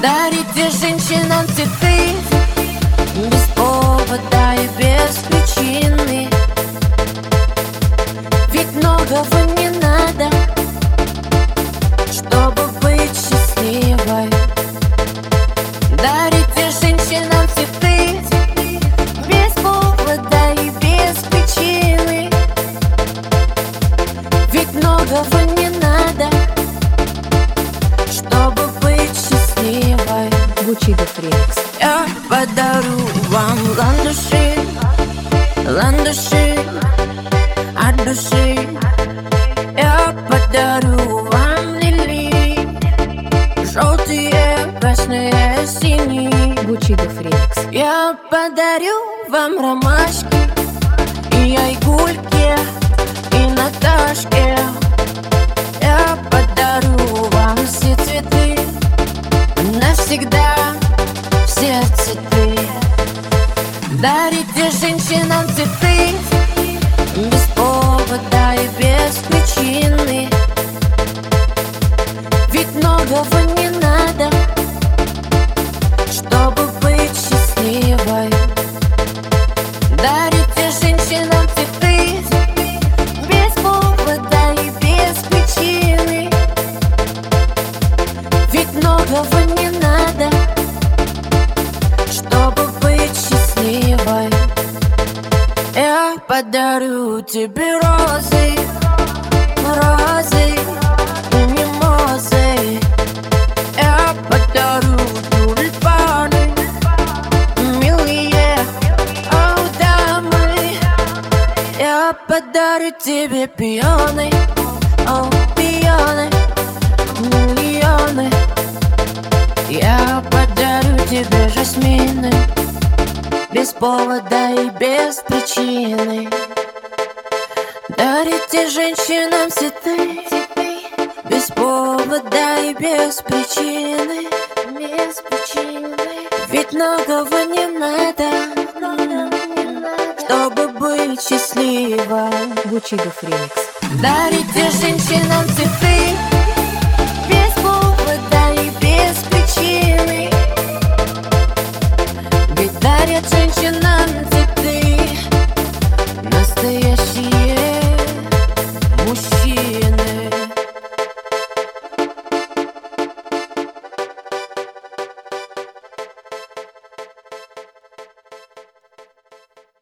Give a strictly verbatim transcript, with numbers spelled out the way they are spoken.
Дарите женщинам цветы без повода и без причины. Ведь многого не надо, чтобы быть счастливой. Дарите женщинам цветы без повода и без причины. Ведь многого не надо, чтобы быть счастливой. Гучидов ремикс. Я подарю вам ландыши, ландыши от души. Я подарю вам лилии, желтые, красные, синие. Гучидов ремикс. Я подарю вам ромашки и айгульки, и Наташке. Я подарю вам все цветы, навсегда все цветы. Дарите женщинам цветы без повода и без причины. Ведь многого не надо, чтобы быть счастливой. Дарите женщинам цветы без повода и без причины. Ведь многого не надо, чтобы быть счастливой. Я подарю тебе розы, розы и мимозы. Я подарю тюльпаны, милые, о, дамы. Я подарю тебе пионы, о, пионы, миллионы. Я подарю тебе жасмины без повода и без причины. Дарите женщинам цветы без повода и без причины. Без причины. Ведь многого не надо, чтобы быть счастливой. Гучидов ремикс. Дарите женщинам цветы без повода и без причины. Ведь дарят женщинам